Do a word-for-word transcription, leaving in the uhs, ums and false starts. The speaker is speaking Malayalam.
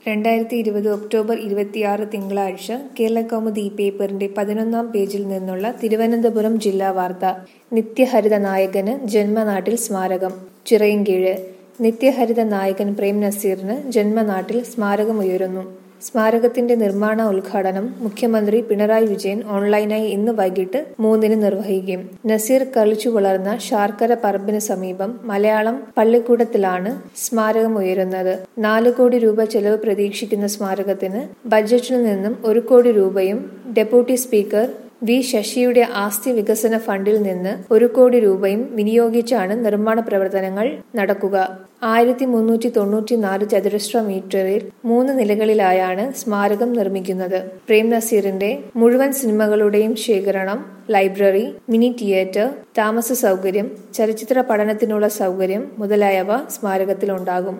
രണ്ടായിരത്തി ഇരുപത് ഒക്ടോബർ ഇരുപത്തിയാറ് തിങ്കളാഴ്ച കേരളകൗമുദി പേപ്പറിന്റെ പതിനൊന്നാം പേജിൽ നിന്നുള്ള തിരുവനന്തപുരം ജില്ലാ വാർത്ത. നിത്യഹരിത നായകന് ജന്മനാട്ടിൽ സ്മാരകം. ചിറയിൻകീഴ്. നിത്യഹരിത നായകൻ പ്രേം നസീറിന് ജന്മനാട്ടിൽ സ്മാരകമുയരുന്നു. സ്മാരകത്തിന്റെ നിർമ്മാണ ഉദ്ഘാടനം മുഖ്യമന്ത്രി പിണറായി വിജയൻ ഓൺലൈനായി ഇന്ന് വൈകിട്ട് മൂന്നിന് നിർവഹിക്കും. നസീർ കളിച്ചു വളർന്ന ശാർക്കര പറമ്പിന് സമീപം മലയാളം പള്ളിക്കൂടത്തിലാണ് സ്മാരകം ഉയരുന്നത്. നാല് കോടി രൂപ ചെലവ് പ്രതീക്ഷിക്കുന്ന സ്മാരകത്തിന് ബജറ്റിൽ നിന്നും ഒരു കോടി രൂപയും ഡെപ്യൂട്ടി സ്പീക്കർ വി ശശിയുടെ ആസ്തി വികസന ഫണ്ടിൽ നിന്ന് ഒരു കോടി രൂപയും വിനിയോഗിച്ചാണ് നിർമ്മാണ പ്രവർത്തനങ്ങൾ നടക്കുക. ആയിരത്തി മുന്നൂറ്റി തൊണ്ണൂറ്റി നാല് ചതുരശ്ര മീറ്ററിൽ മൂന്ന് നിലകളിലായാണ് സ്മാരകം നിർമ്മിക്കുന്നത്. പ്രേം നസീറിന്റെ മുഴുവൻ സിനിമകളുടെയും ശേഖരണം, ലൈബ്രറി, മിനി തിയേറ്റർ, താമസ സൗകര്യം, ചലച്ചിത്ര പഠനത്തിനുള്ള സൗകര്യം മുതലായവ സ്മാരകത്തിലുണ്ടാകും.